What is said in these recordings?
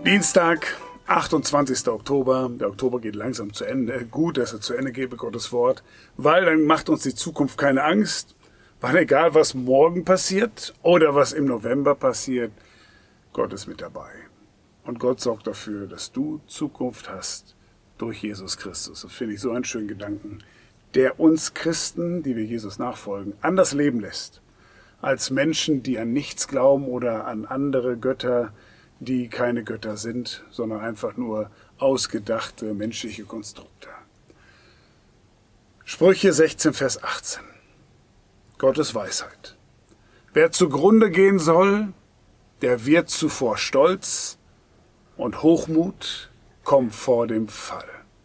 Dienstag, 28. Oktober. Der Oktober geht langsam zu Ende. Gut, dass er zu Ende geht mit Gottes Wort, weil dann macht uns die Zukunft keine Angst. Weil egal, was morgen passiert oder was im November passiert, Gott ist mit dabei. Und Gott sorgt dafür, dass du Zukunft hast durch Jesus Christus. Das finde ich so einen schönen Gedanken, der uns Christen, die wir Jesus nachfolgen, anders leben lässt, als Menschen, die an nichts glauben oder an andere Götter, die keine Götter sind, sondern einfach nur ausgedachte menschliche Konstrukte. Sprüche 16, Vers 18. Gottes Weisheit. Wer zugrunde gehen soll, der wird zuvor Stolz, und Hochmut kommt vor dem Fall.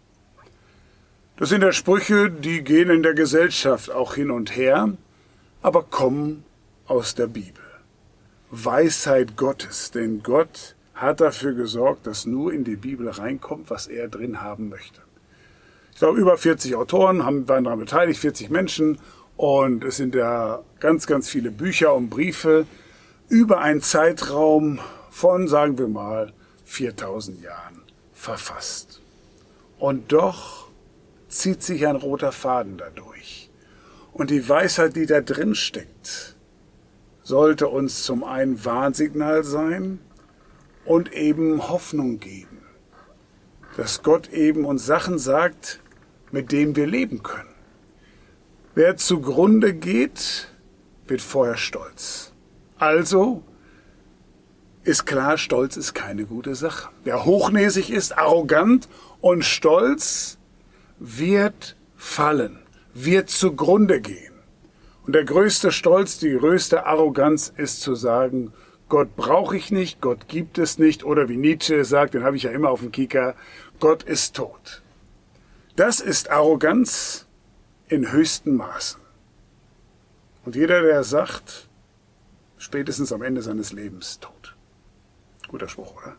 Das sind ja Sprüche, die gehen in der Gesellschaft auch hin und her, aber kommen aus der Bibel. Weisheit Gottes, denn Gott hat dafür gesorgt, dass nur in die Bibel reinkommt, was er drin haben möchte. Ich glaube, über 40 Autoren waren daran beteiligt, 40 Menschen, und es sind ja ganz, ganz viele Bücher und Briefe über einen Zeitraum von, sagen wir mal, 4000 Jahren verfasst. Und doch zieht sich ein roter Faden dadurch. Und die Weisheit, die da drin steckt, sollte uns zum einen Warnsignal sein und eben Hoffnung geben. Dass Gott eben uns Sachen sagt, mit denen wir leben können. Wer zugrunde geht, wird vorher stolz. Also ist klar, Stolz ist keine gute Sache. Wer hochnäsig ist, arrogant und stolz, wird fallen, wird zugrunde gehen. Und der größte Stolz, die größte Arroganz ist zu sagen, Gott brauche ich nicht, Gott gibt es nicht, oder wie Nietzsche sagt, den habe ich ja immer auf dem Kieker, Gott ist tot. Das ist Arroganz in höchsten Maßen. Und jeder, der sagt, spätestens am Ende seines Lebens tot. Guter Spruch, oder?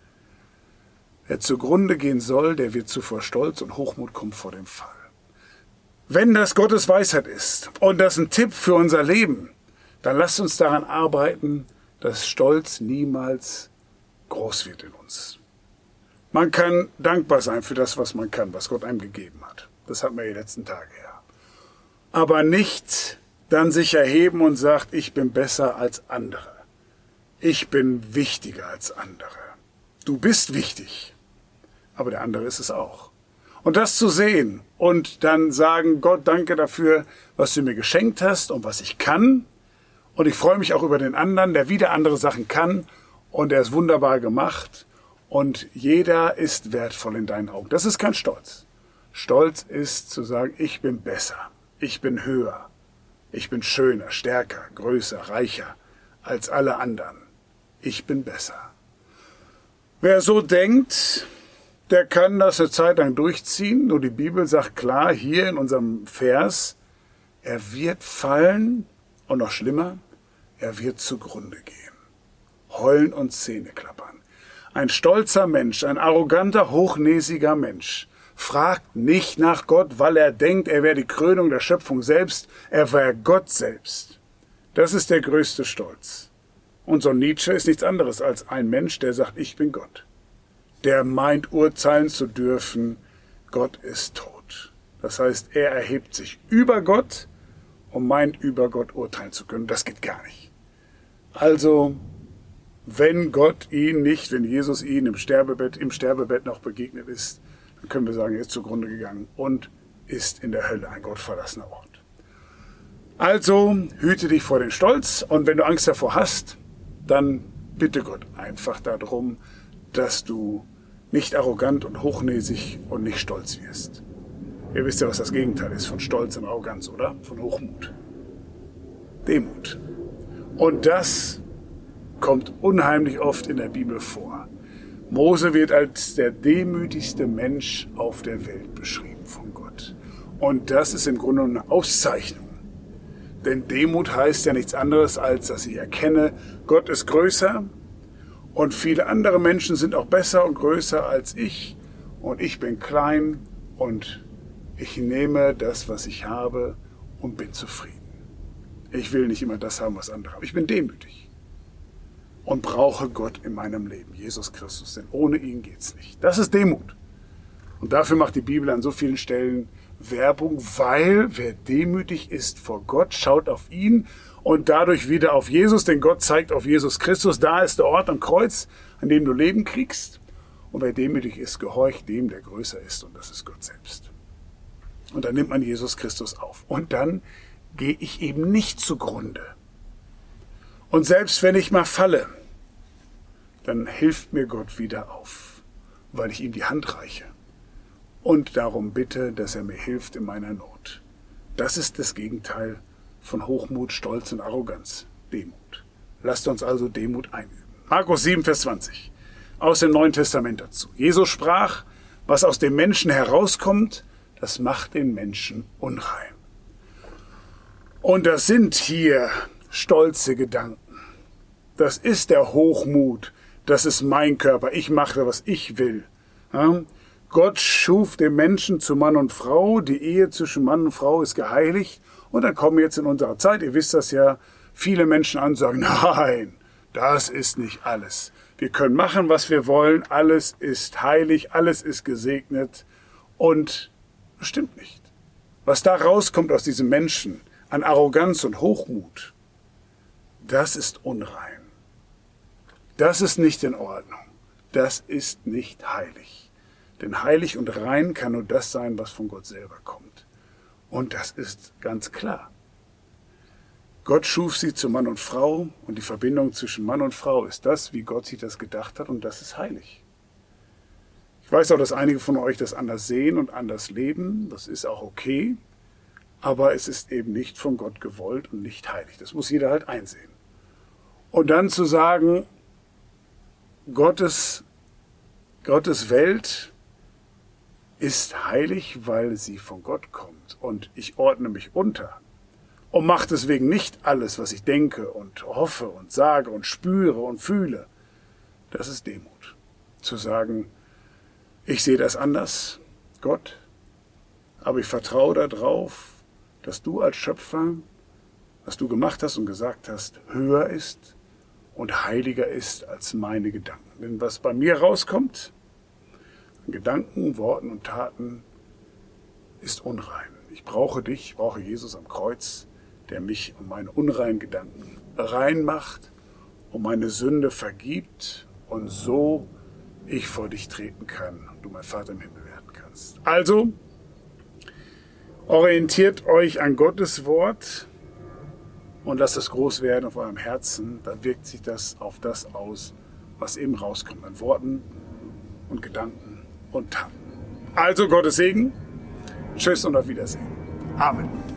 Wer zugrunde gehen soll, der wird zuvor Stolz, und Hochmut kommt vor dem Fall. Wenn das Gottes Weisheit ist und das ein Tipp für unser Leben, dann lasst uns daran arbeiten, dass Stolz niemals groß wird in uns. Man kann dankbar sein für das, was man kann, was Gott einem gegeben hat. Das hatten wir die letzten Tage, ja. Aber nicht dann sich erheben und sagt, ich bin besser als andere. Ich bin wichtiger als andere. Du bist wichtig, aber der andere ist es auch. Und das zu sehen und dann sagen, Gott, danke dafür, was du mir geschenkt hast und was ich kann. Und ich freue mich auch über den anderen, der wieder andere Sachen kann, und er ist wunderbar gemacht, und jeder ist wertvoll in deinen Augen. Das ist kein Stolz. Stolz ist zu sagen, ich bin besser, ich bin höher, ich bin schöner, stärker, größer, reicher als alle anderen. Ich bin besser. Wer so denkt, der kann das eine Zeit lang durchziehen. Nur die Bibel sagt klar hier in unserem Vers, er wird fallen, und noch schlimmer, er wird zugrunde gehen. Heulen und Zähne klappern. Ein stolzer Mensch, ein arroganter, hochnäsiger Mensch fragt nicht nach Gott, weil er denkt, er wäre die Krönung der Schöpfung selbst. Er war Gott selbst. Das ist der größte Stolz. Und so Nietzsche ist nichts anderes als ein Mensch, der sagt, ich bin Gott. Der meint, urteilen zu dürfen, Gott ist tot. Das heißt, er erhebt sich über Gott und meint, über Gott urteilen zu können. Das geht gar nicht. Also, wenn Jesus ihn im Sterbebett noch begegnet ist, dann können wir sagen, er ist zugrunde gegangen und ist in der Hölle, ein gottverlassener Ort. Also, hüte dich vor den Stolz, und wenn du Angst davor hast, dann bitte Gott einfach darum, dass du nicht arrogant und hochnäsig und nicht stolz wirst. Ihr wisst ja, was das Gegenteil ist von Stolz und Arroganz, oder? Von Hochmut. Demut. Und das kommt unheimlich oft in der Bibel vor. Mose wird als der demütigste Mensch auf der Welt beschrieben von Gott. Und das ist im Grunde eine Auszeichnung. Denn Demut heißt ja nichts anderes, als dass ich erkenne, Gott ist größer und viele andere Menschen sind auch besser und größer als ich, und ich bin klein und ich nehme das, was ich habe, und bin zufrieden. Ich will nicht immer das haben, was andere haben. Ich bin demütig. und brauche Gott in meinem Leben, Jesus Christus, denn ohne ihn geht's nicht. Das ist Demut. Und dafür macht die Bibel an so vielen Stellen Werbung, weil wer demütig ist vor Gott, schaut auf ihn und dadurch wieder auf Jesus, denn Gott zeigt auf Jesus Christus. Da ist der Ort am Kreuz, an dem du Leben kriegst. Und wer demütig ist, gehorcht dem, der größer ist, und das ist Gott selbst. Und dann nimmt man Jesus Christus auf. Und dann gehe ich eben nicht zugrunde. Und selbst wenn ich mal falle, dann hilft mir Gott wieder auf, weil ich ihm die Hand reiche und darum bitte, dass er mir hilft in meiner Not. Das ist das Gegenteil von Hochmut, Stolz und Arroganz. Demut. Lasst uns also Demut einüben. Markus 7, Vers 20. Aus dem Neuen Testament dazu. Jesus sprach, was aus dem Menschen herauskommt, das macht den Menschen unrein. Und das sind hier stolze Gedanken. Das ist der Hochmut. Das ist mein Körper. Ich mache, was ich will. Ja? Gott schuf den Menschen zu Mann und Frau. Die Ehe zwischen Mann und Frau ist geheiligt. Und dann kommen jetzt in unserer Zeit, ihr wisst das ja, viele Menschen an und sagen, nein, das ist nicht alles. Wir können machen, was wir wollen. Alles ist heilig, alles ist gesegnet. Und das stimmt nicht. Was da rauskommt aus diesem Menschen an Arroganz und Hochmut, das ist unrein. Das ist nicht in Ordnung. Das ist nicht heilig. Denn heilig und rein kann nur das sein, was von Gott selber kommt. Und das ist ganz klar. Gott schuf sie zu Mann und Frau und die Verbindung zwischen Mann und Frau ist das, wie Gott sich das gedacht hat, und das ist heilig. Ich weiß auch, dass einige von euch das anders sehen und anders leben. Das ist auch okay. Aber es ist eben nicht von Gott gewollt und nicht heilig. Das muss jeder halt einsehen. Und dann zu sagen, Gottes Welt ist heilig, weil sie von Gott kommt. Und ich ordne mich unter und mache deswegen nicht alles, was ich denke und hoffe und sage und spüre und fühle. Das ist Demut. Zu sagen, ich sehe das anders, Gott, aber ich vertraue darauf, dass du als Schöpfer, was du gemacht hast und gesagt hast, höher ist und heiliger ist als meine Gedanken. Denn was bei mir rauskommt, an Gedanken, Worten und Taten, ist unrein. Ich brauche dich, ich brauche Jesus am Kreuz, der mich und meine unreinen Gedanken rein macht und meine Sünde vergibt und so ich vor dich treten kann und du mein Vater im Himmel werden kannst. Also, orientiert euch an Gottes Wort und lasst es groß werden auf eurem Herzen. Dann wirkt sich das auf das aus, was eben rauskommt an Worten und Gedanken und Taten. Also Gottes Segen. Tschüss und auf Wiedersehen. Amen.